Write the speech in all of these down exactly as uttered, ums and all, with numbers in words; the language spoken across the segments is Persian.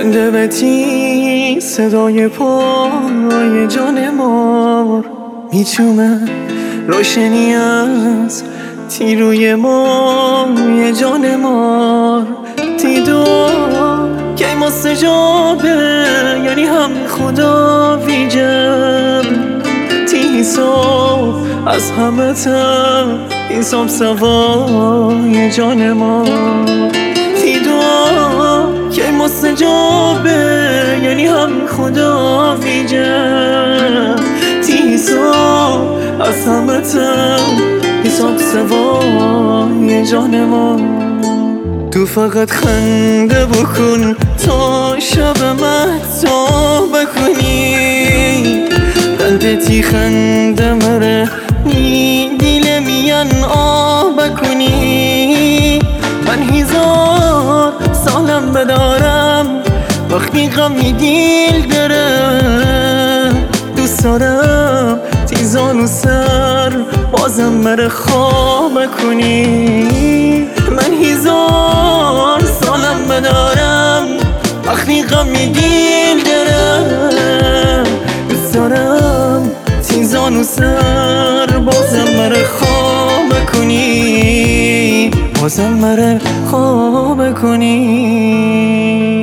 زنده به تی صدای پای جان مار میچومه روشنی از تیروی مای جان مار دیدو که ما سجابه یعنی هم خدا ویجم تی صبح از همه تر این صبح سوای جان مار دیدو که مستجابه یعنی هم خدا ویجم تی صبح از همه تر حساب سوای جان ما تو فقط خنده بکن تا شب مهتاب بکنی قلبتی خنده مره می دیل میان آب بکنی من هزار سالم بدارم وقتی غمی دیل داره دوست دارم تیزان و سر بازم مره خواب کنی من هزار سالم بدارم وقتی غمی دیل داره دوست دارم تیزان و سر بازم مره خواب کنی بازم مره خواب کنی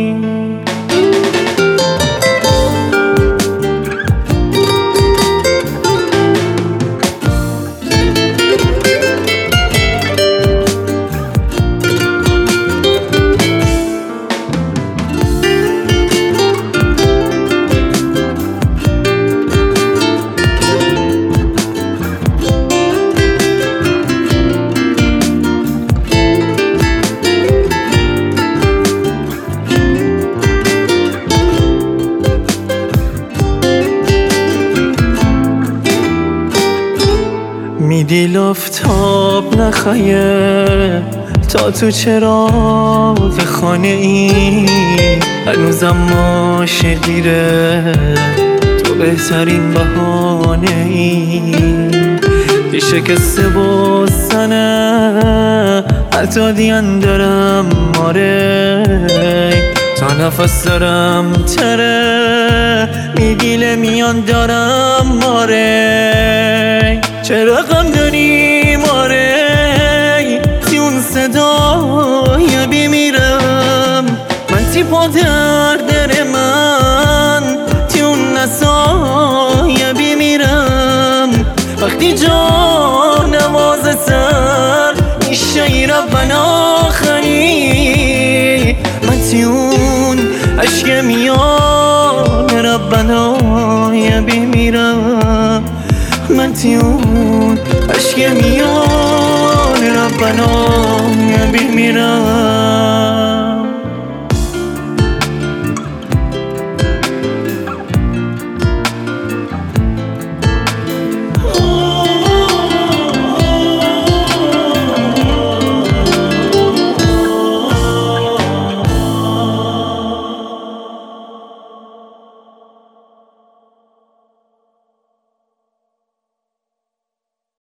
میدی آفتاب نخیه تا تو چراغ خانه ای هنوزم ماشه دیره تو بهترین بهانه ای دی شکسته بازنه حتی دیان دارم ماره تا نفس دارم تره میگیله میان دارم ماره چرا غم داری ماره تی اون صدای بیمیرم من تی پا در من تی اون نسای بیمیرم وقتی جان نواز سر میشه ربنا خری من تی اون عشق میان ربنا بیمیرم من تیون عشق میان ربنا بیمیرم